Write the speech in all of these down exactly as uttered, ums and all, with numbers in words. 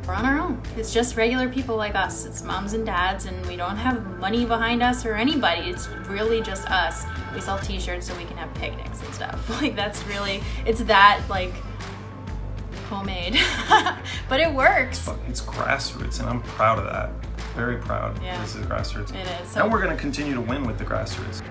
we're on our own. It's just regular people like us. It's moms and dads, and we don't have money behind us or anybody. It's really just us. We sell t-shirts so we can have picnics and stuff. Like, that's really, it's that, like, homemade. But it works. It's, it's grassroots, and I'm proud of that. Very proud. Yeah. This is grassroots. It is. So, and we're going to continue to win with the grassroots.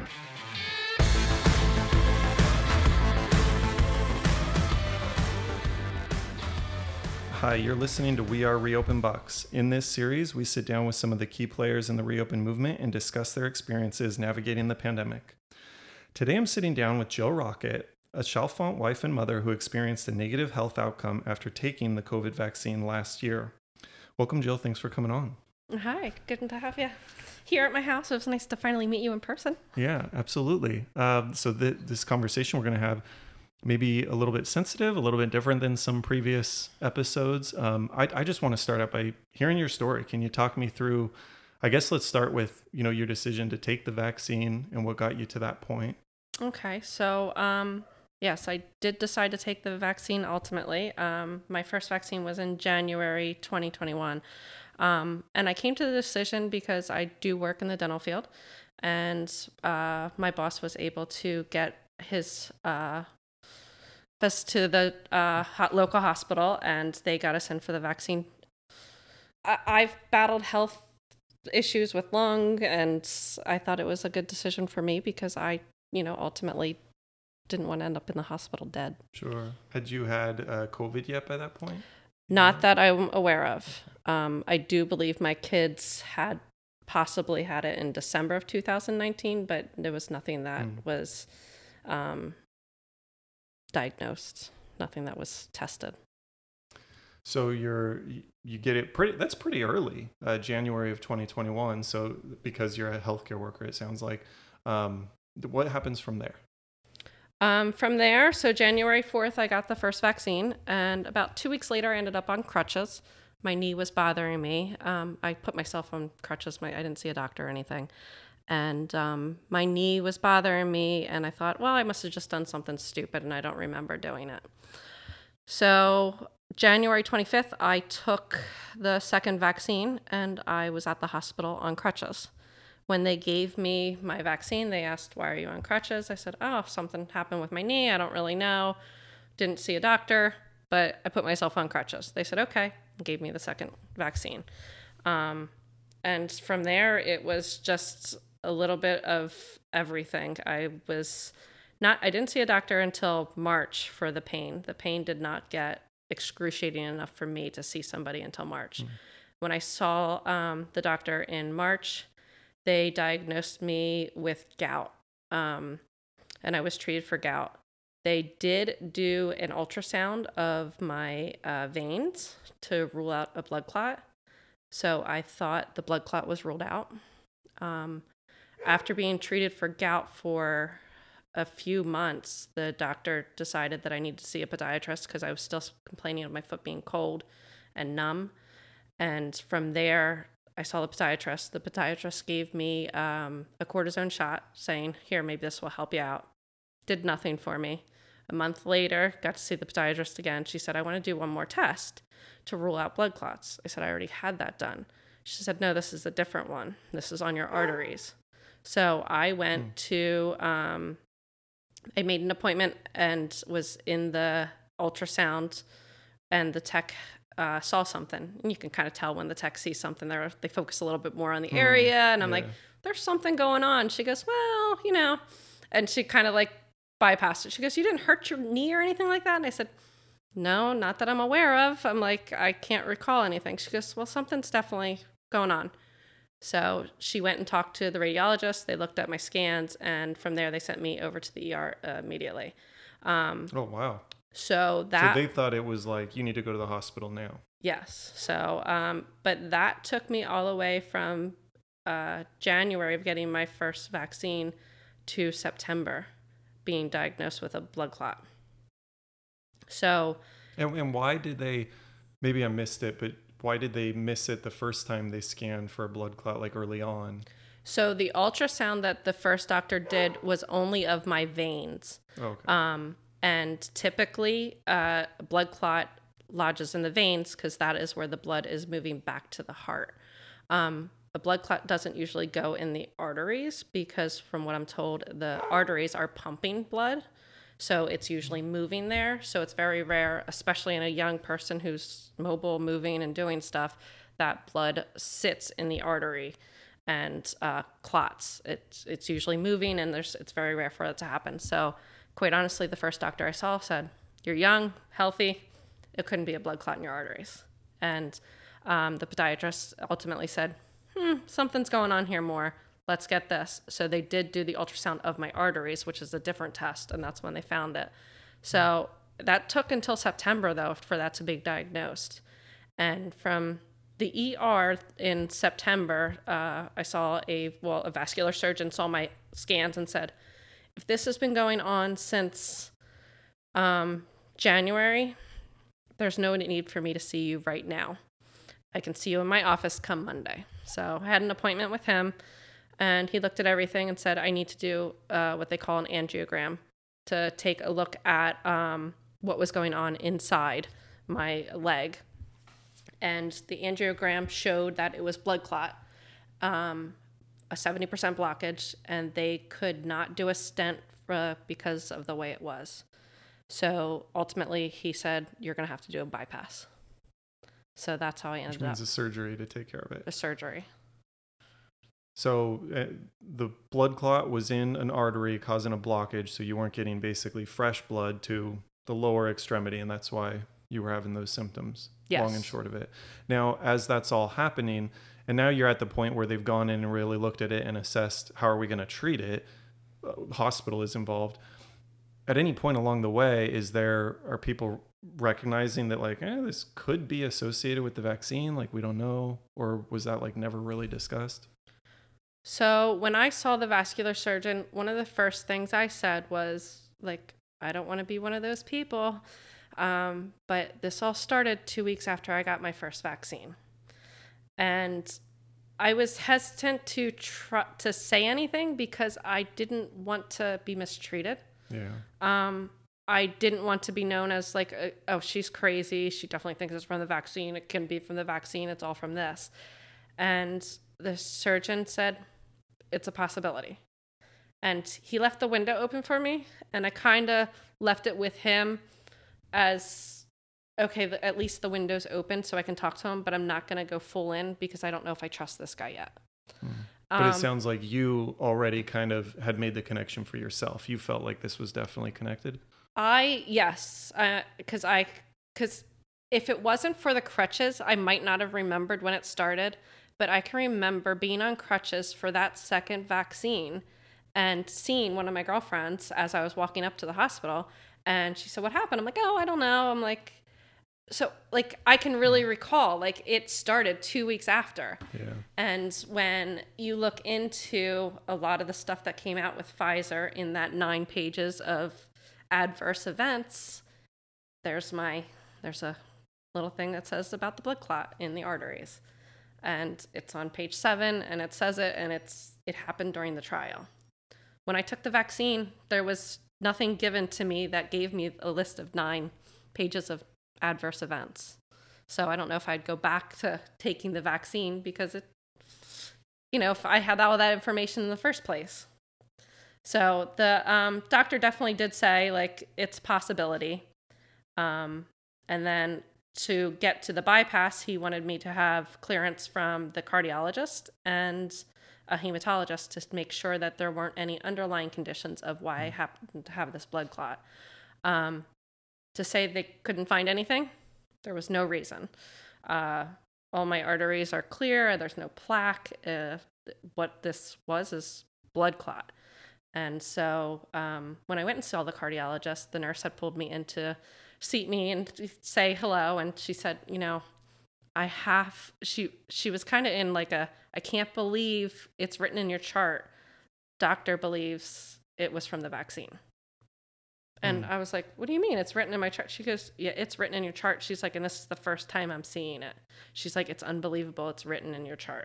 Hi, you're listening to We Are Reopen Bucks. In this series, we sit down with some of the key players in the reopen movement and discuss their experiences navigating the pandemic. Today, I'm sitting down with Jill Rocket, a Chalfont wife and mother who experienced a negative health outcome after taking the COVID vaccine last year. Welcome, Jill. Thanks for coming on. Hi, good to have you here at my house. It was nice to finally meet you in person. Yeah, absolutely. Uh, so th- this conversation we're going to have maybe a little bit sensitive, a little bit different than some previous episodes. Um, I, I just want to start out by hearing your story. Can you talk me through, I guess let's start with, you know, your decision to take the vaccine and what got you to that point. Okay, so um, yes, I did decide to take the vaccine ultimately. Um, my first vaccine was in January twenty twenty-one. Um, and I came to the decision because I do work in the dental field, and uh, my boss was able to get his uh, us to the uh, local hospital, and they got us in for the vaccine. I- I've battled health issues with lung, and I thought it was a good decision for me because I, you know, ultimately didn't want to end up in the hospital dead. Sure. Had you had uh, COVID yet by that point? Not that I'm aware of. Um, I do believe my kids had possibly had it in December of two thousand nineteen, but there was nothing that mm. was um, diagnosed, nothing that was tested. So you're you get it pretty. That's pretty early, uh, January of twenty twenty-one. So because you're a healthcare worker, it sounds like. Um, what happens from there? Um, from there, so January fourth, I got the first vaccine, and about two weeks later, I ended up on crutches. My knee was bothering me. Um, I put myself on crutches. My I didn't see a doctor or anything. And um, my knee was bothering me, and I thought, well, I must have just done something stupid, and I don't remember doing it. So January twenty-fifth, I took the second vaccine, and I was at the hospital on crutches. When they gave me my vaccine, they asked, why are you on crutches? I said, oh, something happened with my knee. I don't really know. Didn't see a doctor, but I put myself on crutches. They said, okay, and gave me the second vaccine. Um, and from there, it was just a little bit of everything. I was not, I didn't see a doctor until March for the pain. The pain did not get excruciating enough for me to see somebody until March. Mm. When I saw um, the doctor in March, they diagnosed me with gout, um, and I was treated for gout. They did do an ultrasound of my uh, veins to rule out a blood clot. So I thought the blood clot was ruled out. Um, after being treated for gout for a few months, the doctor decided that I needed to see a podiatrist because I was still complaining of my foot being cold and numb. And from there, I saw the podiatrist. The podiatrist gave me um, a cortisone shot saying, here, maybe this will help you out. Did nothing for me. A month later, got to see the podiatrist again. She said, I want to do one more test to rule out blood clots. I said, I already had that done. She said, no, this is a different one. This is on your arteries. So I went mm. to, um, I made an appointment and was in the ultrasound, and the tech Uh, saw something. And you can kind of tell when the tech sees something. They they focus a little bit more on the mm, area. And I'm yeah. like, there's something going on. She goes, well, you know. And she kind of like bypassed it. She goes, you didn't hurt your knee or anything like that? And I said, no, not that I'm aware of. I'm like, I can't recall anything. She goes, well, something's definitely going on. So she went and talked to the radiologist. They looked at my scans. And from there, they sent me over to the E R uh, immediately. Um, oh, wow. So that. So they thought it was like, you need to go to the hospital now. Yes. So, um, but that took me all the way from uh, January of getting my first vaccine to September being diagnosed with a blood clot. So. And, and why did they, maybe I missed it, but why did they miss it the first time they scanned for a blood clot, like early on? So the ultrasound that the first doctor did was only of my veins. Okay. Um, And typically, uh, a blood clot lodges in the veins because that is where the blood is moving back to the heart. Um, a blood clot doesn't usually go in the arteries because from what I'm told, the arteries are pumping blood. So it's usually moving there. So it's very rare, especially in a young person who's mobile, moving and doing stuff, that blood sits in the artery and uh, clots. It's it's usually moving, and there's it's very rare for it to happen. So quite honestly, the first doctor I saw said, "You're young, healthy. It couldn't be a blood clot in your arteries." And um, the podiatrist ultimately said, hmm, something's going on here more. Let's get this. So they did do the ultrasound of my arteries, which is a different test, and that's when they found it. So that took until September, though, for that to be diagnosed. And from the E R in September, uh, I saw a, well, a vascular surgeon saw my scans and said, if this has been going on since um, January, there's no need for me to see you right now. I can see you in my office come Monday. So I had an appointment with him, and he looked at everything and said, I need to do uh, what they call an angiogram to take a look at um, what was going on inside my leg. And the angiogram showed that it was blood clot, um, a seventy percent blockage, and they could not do a stent uh, because of the way it was. So ultimately, he said, you're going to have to do a bypass. So that's how I ended Which means up. a surgery to take care of it. A surgery. So uh, the blood clot was in an artery causing a blockage, so you weren't getting basically fresh blood to the lower extremity, and that's why you were having those symptoms. Yes. Long and short of it. Now, as that's all happening, and now you're at the point where they've gone in and really looked at it and assessed how are we going to treat it, uh, hospital is involved. At any point along the way, is there, are people recognizing that like, eh, this could be associated with the vaccine? Like, we don't know, or was that like never really discussed? So when I saw the vascular surgeon, one of the first things I said was like, I don't want to be one of those people. Um, but this all started two weeks after I got my first vaccine. And I was hesitant to try to say anything because I didn't want to be mistreated. Yeah. Um, I didn't want to be known as like, a, oh, she's crazy. She definitely thinks it's from the vaccine. It can be from the vaccine. It's all from this. And the surgeon said, it's a possibility. And he left the window open for me. And I kind of left it with him as, okay, the, at least the window's open so I can talk to him, but I'm not going to go full in because I don't know if I trust this guy yet. Hmm. But um, it sounds like you already kind of had made the connection for yourself. You felt like this was definitely connected. I, yes, because uh, I, because if it wasn't for the crutches, I might not have remembered when it started, but I can remember being on crutches for that second vaccine and seeing one of my girlfriends as I was walking up to the hospital, and she said, what happened? I'm like, oh, I don't know. I'm like, so like, I can really recall, like it started two weeks after. Yeah. And when you look into a lot of the stuff that came out with Pfizer in that nine pages of adverse events, there's my, there's a little thing that says about the blood clot in the arteries. And it's on page seven, and it says it, and it's, it happened during the trial. When I took the vaccine, there was nothing given to me that gave me a list of nine pages of adverse events. So I don't know if I'd go back to taking the vaccine because it, you know, if I had all that information in the first place. So the um, doctor definitely did say like it's a possibility. Um, and then to get to the bypass, he wanted me to have clearance from the cardiologist and a hematologist to make sure that there weren't any underlying conditions of why I happened to have this blood clot. Um, to say they couldn't find anything, there was no reason. Uh, all my arteries are clear. There's no plaque. Uh, what this was is blood clot. And so um, when I went and saw the cardiologist, the nurse had pulled me in to seat me and say hello. And she said, you know, I have, she, she was kind of in like a, I can't believe it's written in your chart. Doctor believes it was from the vaccine. And mm. I was like, what do you mean? It's written in my chart. She goes, yeah, it's written in your chart. She's like, and this is the first time I'm seeing it. She's like, it's unbelievable. It's written in your chart.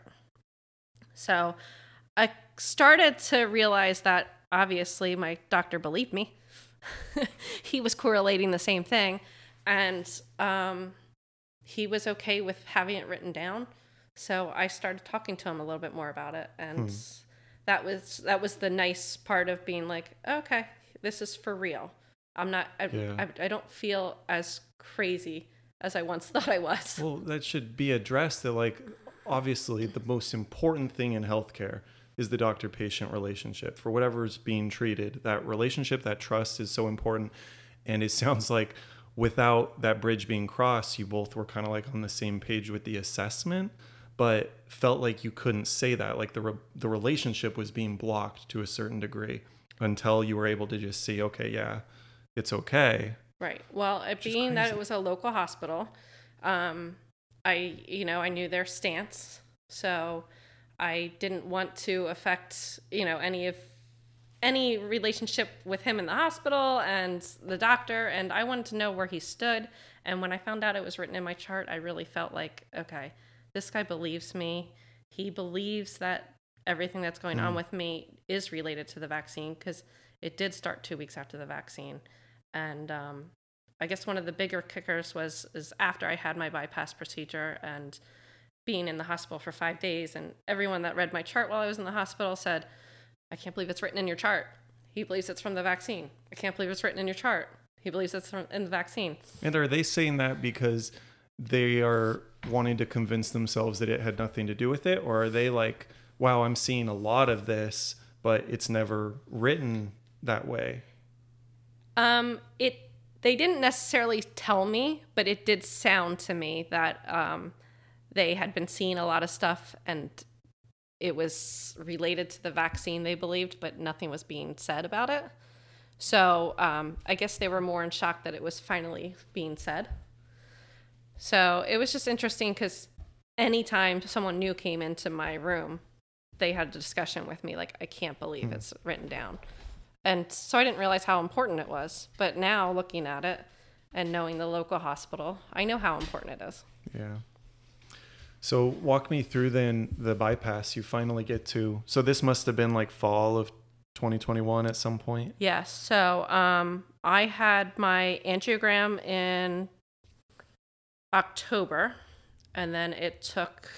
So I started to realize that obviously my doctor believed me. He was correlating the same thing. and um, he was okay with having it written down. So I started talking to him a little bit more about it, and hmm. that was that was the nice part of being like, okay, this is for real. I'm not. I, yeah. I, I don't feel as crazy as I once thought I was. Well, that should be addressed. That, like, obviously, the most important thing in healthcare is the doctor-patient relationship. For whatever's being treated, that relationship, that trust is so important. And it sounds like without that bridge being crossed, you both were kind of like on the same page with the assessment, but felt like you couldn't say that. Like the re- the relationship was being blocked to a certain degree until you were able to just see, okay, yeah, it's okay. Right. Well, it being that it was a local hospital, um, I, you know, I knew their stance. So I didn't want to affect, you know, any of any relationship with him in the hospital and the doctor. And I wanted to know where he stood. And when I found out it was written in my chart, I really felt like, okay, this guy believes me. He believes that everything that's going mm. on with me is related to the vaccine, because it did start two weeks after the vaccine. And um, I guess one of the bigger kickers was is after I had my bypass procedure and being in the hospital for five days. And everyone that read my chart while I was in the hospital said, I can't believe it's written in your chart. He believes it's from the vaccine. I can't believe it's written in your chart. He believes it's from in the vaccine. And are they saying that because they are wanting to convince themselves that it had nothing to do with it? Or are they like, wow, I'm seeing a lot of this, but it's never written that way? Um, it, they didn't necessarily tell me, but it did sound to me that um, they had been seeing a lot of stuff and it was related to the vaccine, they believed, but nothing was being said about it. So um, I guess they were more in shock that it was finally being said. So it was just interesting because anytime someone new came into my room, they had a discussion with me like, I can't believe mm. it's written down. And so I didn't realize how important it was. But now looking at it and knowing the local hospital, I know how important it is. Yeah. So walk me through then the bypass you finally get to. So this must have been like fall of twenty twenty-one at some point? Yes. So um, I had my angiogram in October, and then it took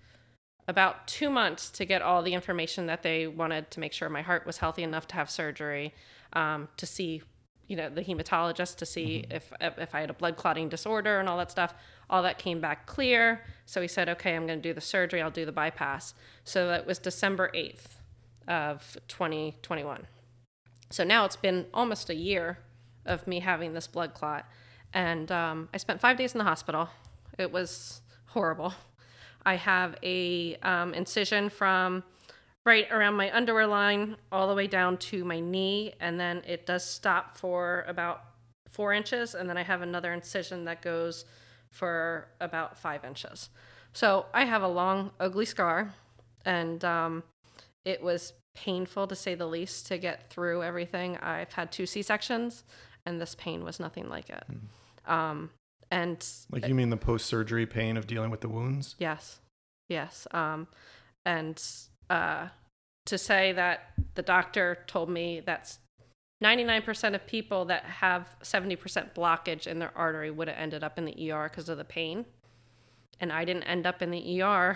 about two months to get all the information that they wanted to make sure my heart was healthy enough to have surgery, um, to see, you know, the hematologist to see mm-hmm. if if I had a blood clotting disorder and all that stuff. All that came back clear. So he said, okay, I'm going to do the surgery. I'll do the bypass. So that was December eighth of twenty twenty-one. So now it's been almost a year of me having this blood clot. And um, I spent five days in the hospital. It was horrible. I have a um, incision from right around my underwear line all the way down to my knee. And then it does stop for about four inches. And then I have another incision that goes for about five inches. So I have a long, ugly scar. And um, it was painful, to say the least, to get through everything. I've had two C-sections, and this pain was nothing like it. Mm. Um, and like, you mean the post-surgery pain of dealing with the wounds? Yes. Yes. Um, and uh, to say that the doctor told me that's ninety-nine percent of people that have seventy percent blockage in their artery would have ended up in the E R because of the pain. And I didn't end up in the E R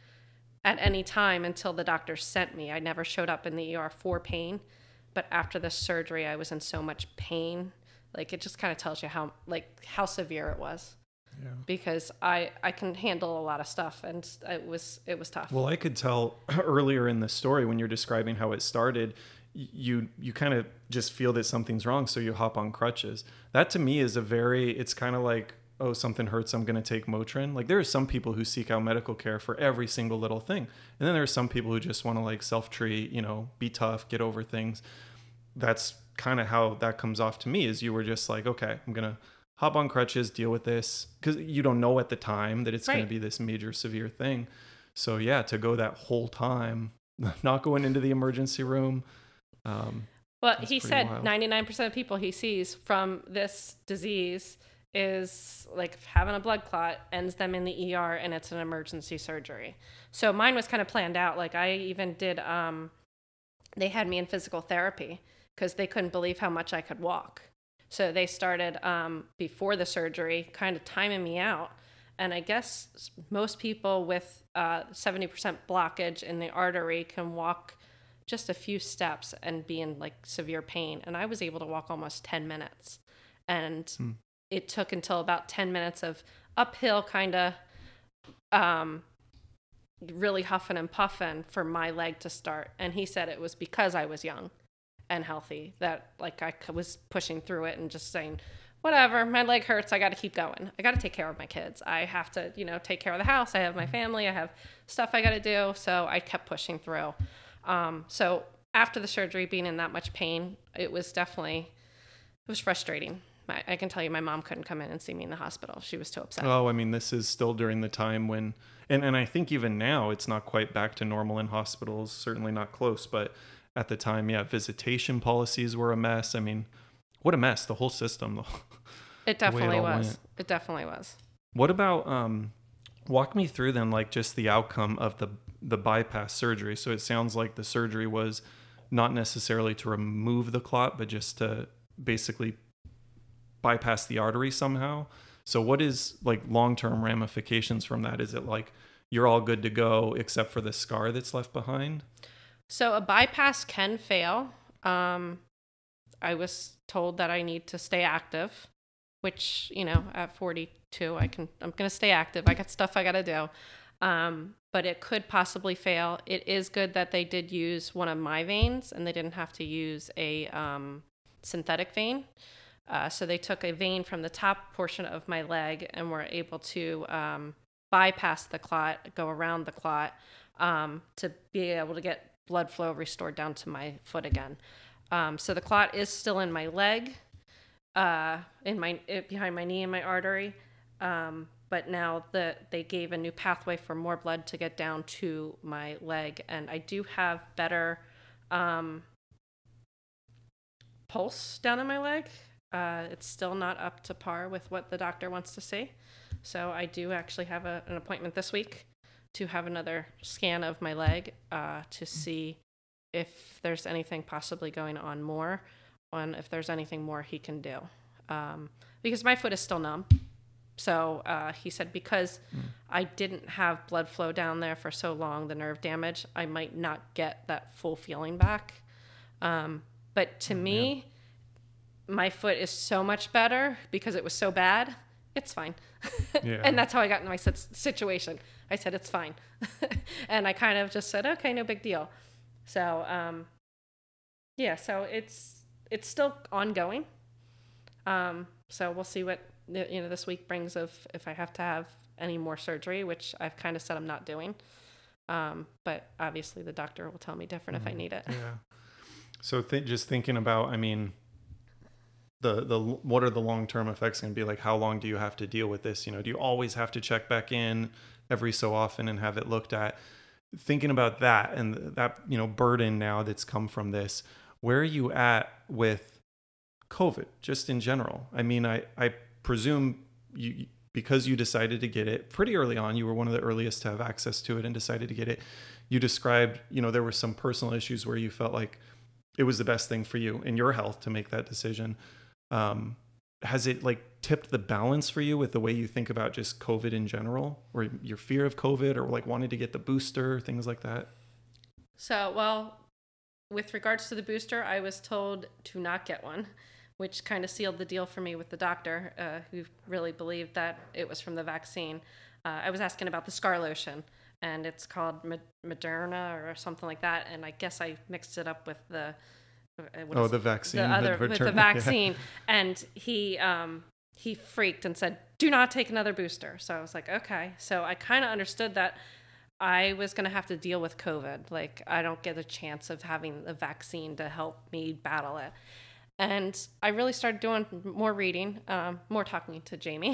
at any time until the doctor sent me. I never showed up in the E R for pain. But after the surgery, I was in so much pain. Like, it just kind of tells you how, like, how severe it was. Yeah. Because I, I can handle a lot of stuff, and it was it was tough. Well, I could tell earlier in the story when you're describing how it started, you you kind of just feel that something's wrong, so you hop on crutches. That to me is a very, it's kind of like, oh, something hurts, I'm going to take Motrin. Like, there are some people who seek out medical care for every single little thing. And then there are some people who just want to, like, self-treat, you know, be tough, get over things. That's kind of how that comes off to me, is you were just like, okay, I'm going to hop on crutches, deal with this. Because you don't know at the time that it's right. going to be this major severe thing. So yeah, to go that whole time, not going into the emergency room. Um, well, he said wild. ninety-nine percent of people he sees from this disease is like having a blood clot, ends them in the E R, and it's an emergency surgery. So mine was kind of planned out. Like, I even did, um, they had me in physical therapy because they couldn't believe how much I could walk. So they started um, before the surgery, kind of timing me out. And I guess most people with uh, seventy percent blockage in the artery can walk just a few steps and be in like severe pain. And I was able to walk almost ten minutes. And hmm. it took until about ten minutes of uphill kind of um, really huffing and puffing for my leg to start. And he said it was because I was young and healthy that like I was pushing through it and just saying, whatever, my leg hurts. I got to keep going. I got to take care of my kids. I have to, you know, take care of the house. I have my family. I have stuff I got to do. So I kept pushing through. Um, so after the surgery, being in that much pain, it was definitely, it was frustrating. My, I can tell you my mom couldn't come in and see me in the hospital. She was too upset. Oh, I mean, this is still during the time when, and, and I think even now it's not quite back to normal in hospitals, certainly not close, but at the time, yeah, visitation policies were a mess. I mean, what a mess, the whole system. It definitely it was. Went. It definitely was. What about, um, walk me through then, like just the outcome of the, the bypass surgery. So it sounds like the surgery was not necessarily to remove the clot, but just to basically bypass the artery somehow. So what is like long-term ramifications from that? Is it like you're all good to go except for the scar that's left behind? So a bypass can fail. Um, I was told that I need to stay active, which, you know, at forty-two, I can, I'm going to stay active. I got stuff I got to do. Um, but it could possibly fail. It is good that they did use one of my veins and they didn't have to use a um, synthetic vein. Uh, so they took a vein from the top portion of my leg and were able to um, bypass the clot, go around the clot um, to be able to get blood flow restored down to my foot again. Um, so the clot is still in my leg, uh, in my it, behind my knee and my artery. Um, but now the, they gave a new pathway for more blood to get down to my leg. And I do have better um, pulse down in my leg. Uh, it's still not up to par with what the doctor wants to see. So I do actually have a, an appointment this week to have another scan of my leg uh, to see if there's anything possibly going on more, on if there's anything more he can do. Um, because my foot is still numb. So uh, he said because mm. I didn't have blood flow down there for so long, the nerve damage, I might not get that full feeling back. Um, but to oh, me, man. my foot is so much better because it was so bad. It's fine. Yeah. And that's how I got in my situation. I said, it's fine. And I kind of just said, okay, no big deal. So, um, yeah, so it's, it's still ongoing. Um, so we'll see what, you know, this week brings of if I have to have any more surgery, which I've kind of said I'm not doing. Um, but obviously the doctor will tell me different mm, if I need it. Yeah. So th- just thinking about, I mean, the, the, what are the long-term effects going to be? Like, how long do you have to deal with this? You know, do you always have to check back in every so often and have it looked at? Thinking about that and that, you know, burden now that's come from this, where are you at with COVID just in general? I mean, I, I presume you, because you decided to get it pretty early on, you were one of the earliest to have access to it and decided to get it. You described, you know, there were some personal issues where you felt like it was the best thing for you and your health to make that decision. Um, has it like tipped the balance for you with the way you think about just COVID in general, or your fear of COVID, or like wanting to get the booster, things like that? So, well, with regards to the booster, I was told to not get one, which kind of sealed the deal for me with the doctor, uh, who really believed that it was from the vaccine. Uh, I was asking about the scar lotion, and it's called Moderna or something like that, and I guess I mixed it up with the oh the vaccine the other with the vaccine. Yeah. And he um he freaked and said, do not take another booster. So I was like, okay. So I kind of understood that I was going to have to deal with COVID. Like, I don't get a chance of having the vaccine to help me battle it. And I really started doing more reading, um more talking to Jamie.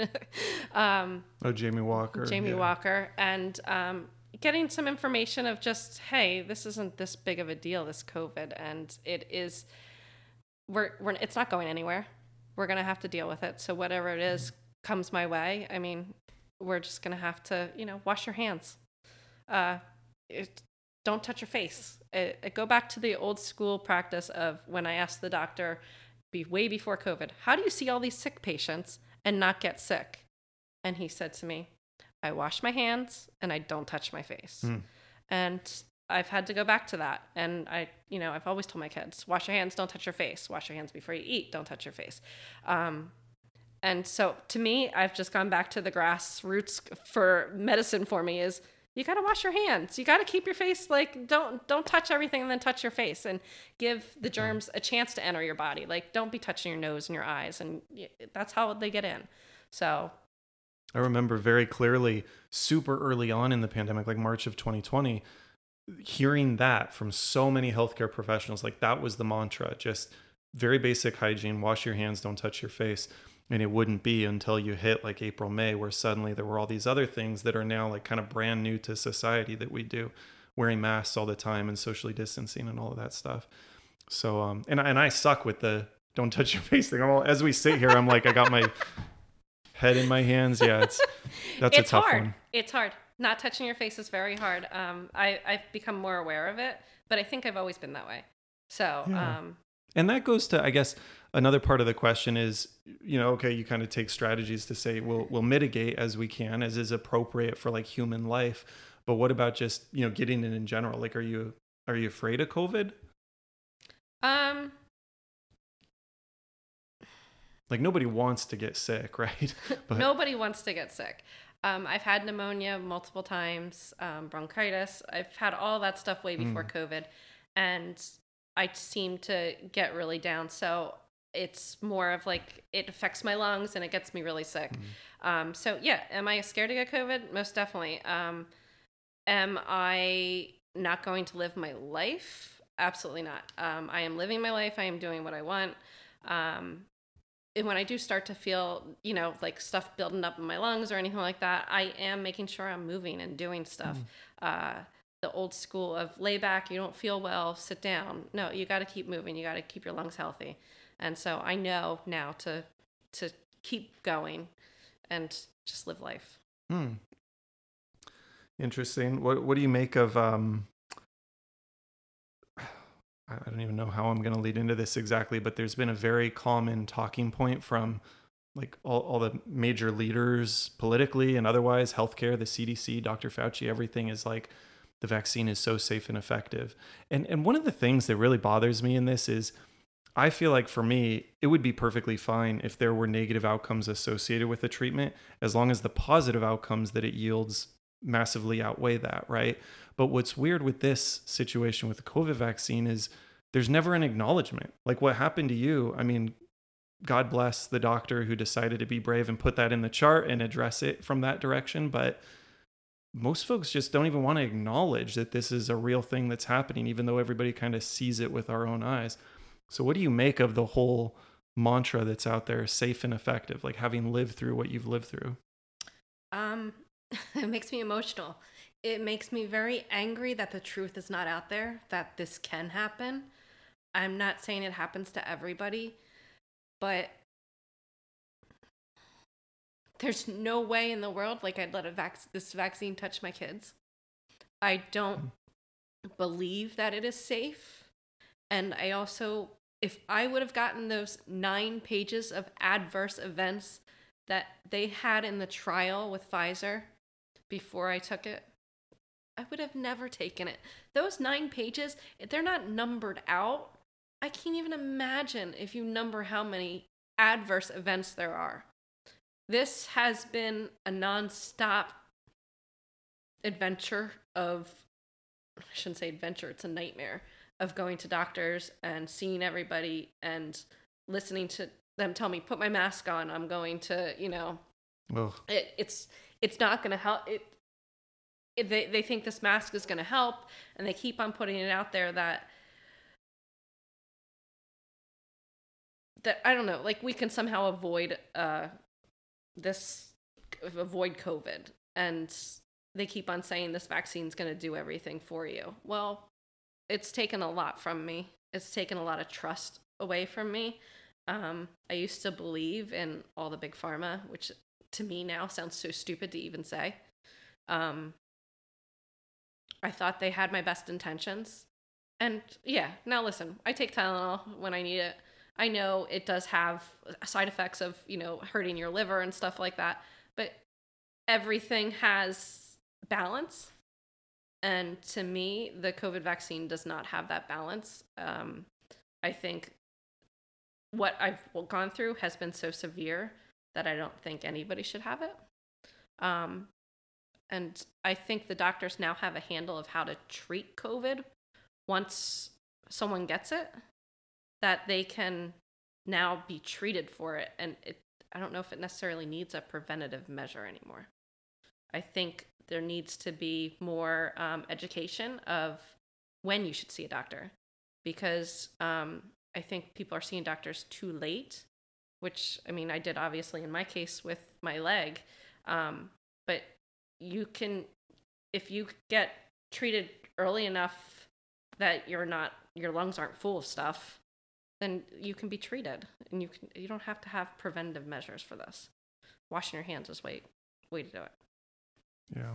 um oh Jamie Walker Jamie yeah. Walker and um getting some information of just, hey, this isn't this big of a deal, this COVID, and it is, we're, we're it's not going anywhere. We're going to have to deal with it. So whatever it is comes my way, I mean, we're just going to have to, you know, wash your hands. Uh, it, don't touch your face. It, it go back to the old school practice of when I asked the doctor, be way before COVID, how do you see all these sick patients and not get sick? And he said to me, I wash my hands and I don't touch my face. Mm. And I've had to go back to that. And I, you know, I've always told my kids, wash your hands, don't touch your face. Wash your hands before you eat, don't touch your face. Um, and so to me, I've just gone back to the grassroots for medicine for me is you got to wash your hands. You got to keep your face, like, don't, don't touch everything and then touch your face and give the germs a chance to enter your body. Like, don't be touching your nose and your eyes. And that's how they get in. So I remember very clearly, super early on in the pandemic, like March of twenty twenty, hearing that from so many healthcare professionals. Like that was the mantra, just very basic hygiene, wash your hands, don't touch your face. And it wouldn't be until you hit like April, May, where suddenly there were all these other things that are now like kind of brand new to society that we do, wearing masks all the time and socially distancing and all of that stuff. So, um, and, and I suck with the don't touch your face thing. I'm all, as we sit here, I'm like, I got my head in my hands. Yeah, it's, that's it's a tough hard. one. It's hard. Not touching your face is very hard. Um, I, I've become more aware of it, but I think I've always been that way. So, yeah. um, and that goes to, I guess, another part of the question is, you know, okay, you kind of take strategies to say we'll we'll mitigate as we can, as is appropriate for like human life. But what about just, you know, getting it in general? Like, are you are you afraid of COVID? Um, like nobody wants to get sick, right? But nobody wants to get sick. Um, I've had pneumonia multiple times, um, bronchitis. I've had all that stuff way before mm. COVID, and I seem to get really down. So it's more of like, it affects my lungs and it gets me really sick. Mm. Um, so yeah, am I scared to get COVID? Most definitely. Um, am I not going to live my life? Absolutely not. Um, I am living my life. I am doing what I want. Um, and when I do start to feel, you know, like stuff building up in my lungs or anything like that, I am making sure I'm moving and doing stuff. Mm. Uh, the old school of lay back, you don't feel well, sit down. No, you got to keep moving. You got to keep your lungs healthy. And so I know now to to keep going and just live life. Hmm. Interesting. What what do you make of um I don't even know how I'm going to lead into this exactly, but there's been a very common talking point from like all, all the major leaders politically and otherwise, healthcare, the C D C, Doctor Fauci, everything is like the vaccine is so safe and effective. And and one of the things that really bothers me in this is I feel like for me, it would be perfectly fine if there were negative outcomes associated with the treatment, as long as the positive outcomes that it yields massively outweigh that, right? But what's weird with this situation with the COVID vaccine is there's never an acknowledgement. Like what happened to you, I mean, God bless the doctor who decided to be brave and put that in the chart and address it from that direction. But most folks just don't even want to acknowledge that this is a real thing that's happening, even though everybody kind of sees it with our own eyes. So what do you make of the whole mantra that's out there, safe and effective, like having lived through what you've lived through? Um, it makes me emotional. It makes me very angry that the truth is not out there, that this can happen. I'm not saying it happens to everybody, but there's no way in the world like I'd let a vac- this vaccine touch my kids. I don't believe that it is safe. And I also, if I would have gotten those nine pages of adverse events that they had in the trial with Pfizer before I took it, I would have never taken it. Those nine pages, if they're not numbered out, I can't even imagine if you number how many adverse events there are. This has been a nonstop adventure of, I shouldn't say adventure, it's a nightmare of going to doctors and seeing everybody and listening to them tell me, put my mask on, I'm going to, you know, it, it's it's not going to help. It, it they, they think this mask is going to help, and they keep on putting it out there that, that I don't know, like we can somehow avoid uh, this, avoid COVID. And they keep on saying this vaccine's going to do everything for you. Well, it's taken a lot from me. It's taken a lot of trust away from me. Um, I used to believe in all the big pharma, which to me now sounds so stupid to even say. Um, I thought they had my best intentions. And yeah, now listen, I take Tylenol when I need it. I know it does have side effects of, you know, hurting your liver and stuff like that, but everything has balance. And to me, the COVID vaccine does not have that balance. Um, I think what I've gone through has been so severe that I don't think anybody should have it. Um, and I think the doctors now have a handle of how to treat COVID once someone gets it, that they can now be treated for it. And it, I don't know if it necessarily needs a preventative measure anymore. I think there needs to be more um, education of when you should see a doctor, because um, I think people are seeing doctors too late, which, I mean, I did obviously in my case with my leg, um, but you can, if you get treated early enough that you're not, your lungs aren't full of stuff, then you can be treated, and you can, you don't have to have preventative measures for this. Washing your hands is way, way to do it. Yeah.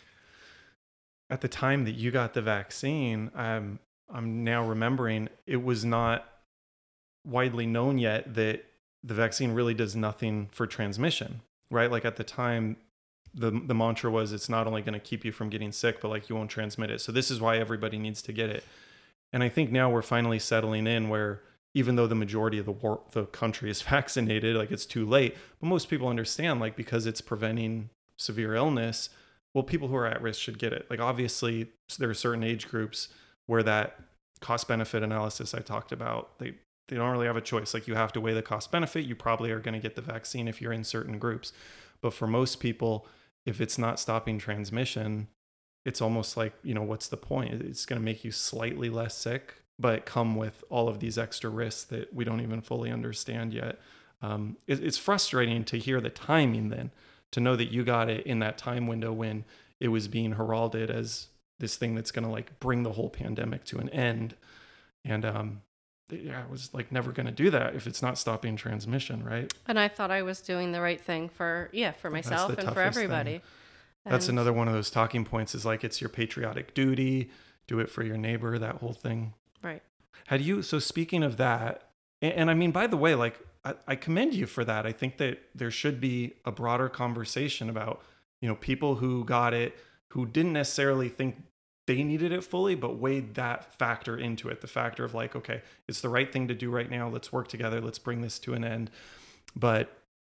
At the time that you got the vaccine, I'm I'm now remembering it was not widely known yet that the vaccine really does nothing for transmission, right? Like at the time, the the mantra was it's not only going to keep you from getting sick, but like you won't transmit it. So this is why everybody needs to get it. And I think now we're finally settling in where even though the majority of the war, the country is vaccinated, like it's too late, but most people understand, like, because it's preventing severe illness, well, people who are at risk should get it. Like, obviously there are certain age groups where that cost benefit analysis I talked about, they, they don't really have a choice. Like, you have to weigh the cost benefit. You probably are going to get the vaccine if you're in certain groups. But for most people, if it's not stopping transmission, it's almost like, you know, what's the point? It's going to make you slightly less sick, but come with all of these extra risks that we don't even fully understand yet. Um, it, it's frustrating to hear the timing then, to know that you got it in that time window when it was being heralded as this thing that's going to like bring the whole pandemic to an end. And um, yeah, I was like never going to do that if it's not stopping transmission, right? And I thought I was doing the right thing for, yeah, for myself and for everybody. And that's another one of those talking points is like, it's your patriotic duty, do it for your neighbor, that whole thing. Right. Had you, so speaking of that, and, and I mean, by the way, like, I, I commend you for that. I think that there should be a broader conversation about, you know, people who got it, who didn't necessarily think they needed it fully, but weighed that factor into it. The factor of like, okay, it's the right thing to do right now. Let's work together. Let's bring this to an end. But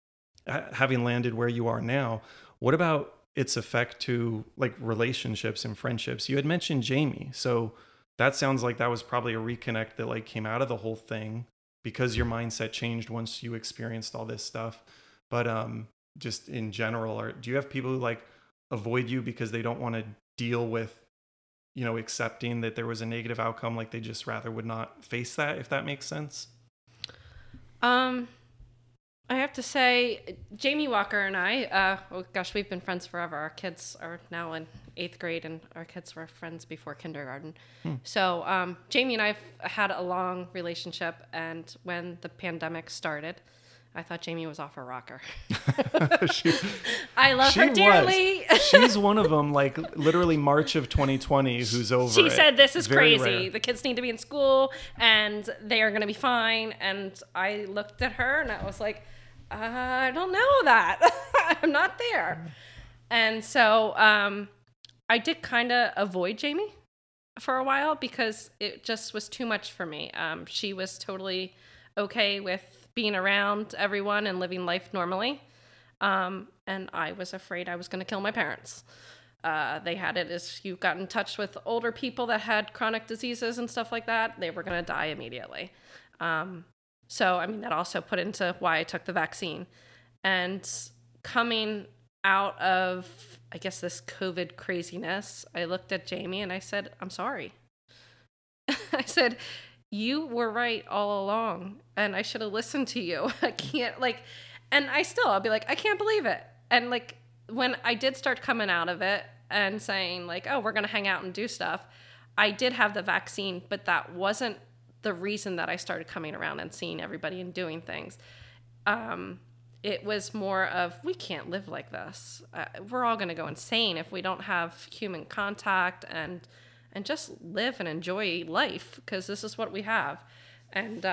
having landed where you are now, what about its effect to like relationships and friendships? You had mentioned Jamie. So that sounds like that was probably a reconnect that like came out of the whole thing because your mindset changed once you experienced all this stuff. But um, just in general, or do you have people who like avoid you because they don't want to deal with, you know, accepting that there was a negative outcome? Like they just rather would not face that, if that makes sense? Um, I have to say, Jamie Walker and I, uh, oh gosh, we've been friends forever. Our kids are now in eighth grade, and our kids were friends before kindergarten. Hmm. So um, Jamie and I have had a long relationship, and when the pandemic started, I thought Jamie was off her rocker. she, I love her dearly. She's one of them, like literally March of twenty twenty, who's over She it. said, this is Very crazy. rare. The kids need to be in school, and they are going to be fine. And I looked at her, and I was like, I don't know that. I'm not there. And so um, I did kind of avoid Jamie for a while because it just was too much for me. Um, she was totally okay with being around everyone and living life normally. Um, and I was afraid I was going to kill my parents. Uh, they had it as you got in touch with older people that had chronic diseases and stuff like that, they were going to die immediately. Um, So, I mean, that also put into why I took the vaccine. And coming out of, I guess, this COVID craziness, I looked at Jamie and I said, I'm sorry. I said, you were right all along, and I should have listened to you. I can't, like, and I still, I'll be like, I can't believe it. And, like, when I did start coming out of it and saying, like, oh, we're going to hang out and do stuff, I did have the vaccine, but that wasn't the reason that I started coming around and seeing everybody and doing things. Um, it was more of, we can't live like this. Uh, we're all going to go insane if we don't have human contact and and just live and enjoy life, because this is what we have. And um,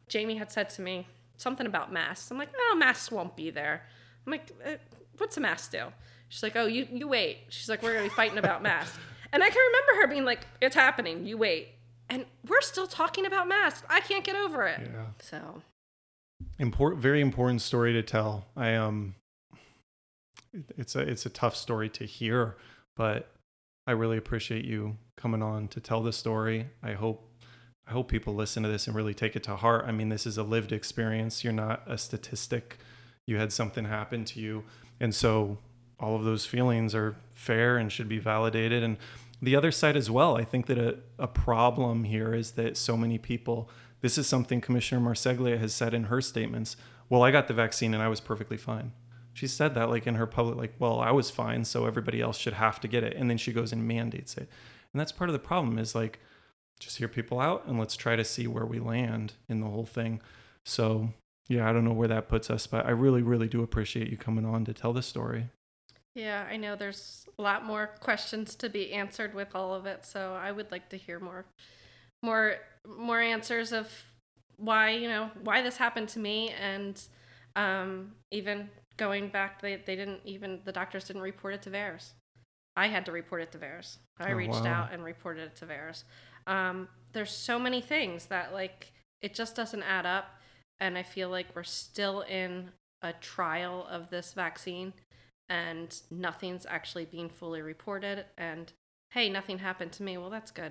Jamie had said to me something about masks. I'm like, oh, masks won't be there. I'm like, eh, what's a mask do? She's like, oh, you, you wait. She's like, we're going to be fighting about masks. And I can remember her being like, it's happening. You wait. And we're still talking about masks. I can't get over it. Yeah. So. Important, very important story to tell. I um, it's a it's a tough story to hear, but I really appreciate you coming on to tell the story. I hope I hope people listen to this and really take it to heart. I mean, this is a lived experience. You're not a statistic. You had something happen to you, and so all of those feelings are fair and should be validated. And the other side as well, I think that a, a problem here is that so many people, this is something Commissioner Marseglia has said in her statements. Well, I got the vaccine and I was perfectly fine. She said that like in her public, like, well, I was fine, so everybody else should have to get it. And then she goes and mandates it. And that's part of the problem is like, just hear people out and let's try to see where we land in the whole thing. So yeah, I don't know where that puts us, but I really, really do appreciate you coming on to tell the story. Yeah, I know there's a lot more questions to be answered with all of it, so I would like to hear more more more answers of why, you know, why this happened to me, and um, even going back, they, they didn't even, the doctors didn't report it to V A E R S. I had to report it to V A E R S. I Oh, reached wow. out and reported it to V A E R S. Um, there's so many things that, like, it just doesn't add up, and I feel like we're still in a trial of this vaccine, and nothing's actually being fully reported, and hey, nothing happened to me. Well, that's good.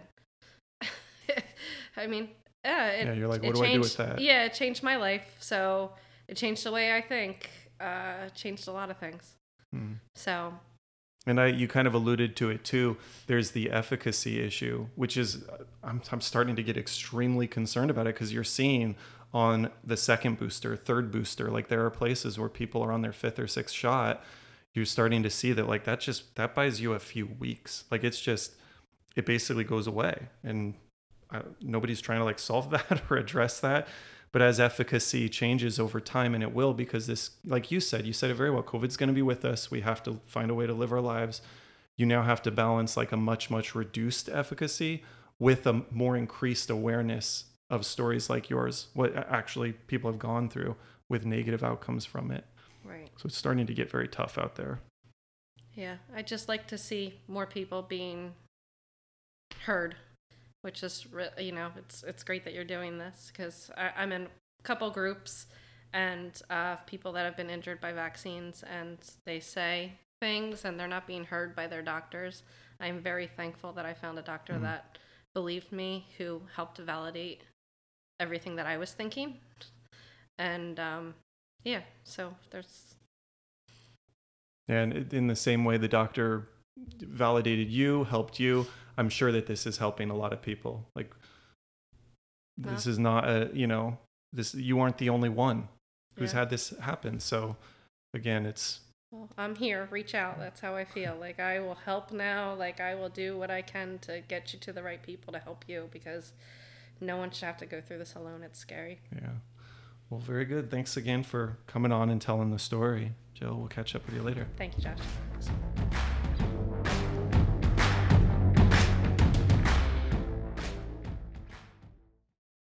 I mean, yeah, it, Yeah, you're like, it what do I do changed, with that? Yeah, it changed my life. So it changed the way I think, uh, changed a lot of things. Hmm. So. And I, you kind of alluded to it too. There's the efficacy issue, which is, I'm, I'm starting to get extremely concerned about it because you're seeing on the second booster, third booster, like there are places where people are on their fifth or sixth shot. You're starting to see that like that just, that buys you a few weeks. Like it's just, it basically goes away. And I, nobody's trying to like solve that or address that. But as efficacy changes over time, and it will, because this, like you said, you said it very well, COVID's going to be with us. We have to find a way to live our lives. You now have to balance like a much, much reduced efficacy with a more increased awareness of stories like yours, what actually people have gone through with negative outcomes from it. Right. So it's starting to get very tough out there. Yeah, I just like to see more people being heard, which is, re- you know, it's it's great that you're doing this, because I'm in a couple groups and uh, people that have been injured by vaccines, and they say things and they're not being heard by their doctors. I'm very thankful that I found a doctor Mm. that believed me, who helped to validate everything that I was thinking. And um, yeah, so there's... And in the same way the doctor validated you, helped you, I'm sure that this is helping a lot of people. Like this is not a, you know, this, you aren't the only one who's Yeah. had this happen. So again, it's, Well, I'm here. Reach out. That's how I feel. Like, I will help now. Like, I will do what I can to get you to the right people to help you, because no one should have to go through this alone. It's scary. yeah. Well, very good. Thanks again for coming on and telling the story. Jill, we'll catch up with you later. Thank you, Josh.